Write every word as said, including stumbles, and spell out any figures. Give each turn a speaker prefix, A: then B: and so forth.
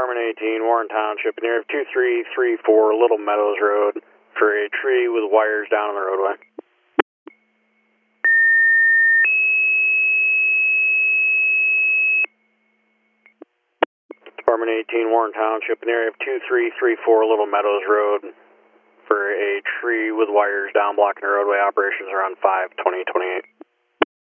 A: Department eighteen, Warren Township, in the area of two three three four Little Meadows Road for a tree with wires down on the roadway. Department eighteen, Warren Township, in the area of two three three four Little Meadows Road for a tree with wires down blocking the roadway. Operations are on five twenty twenty-eight.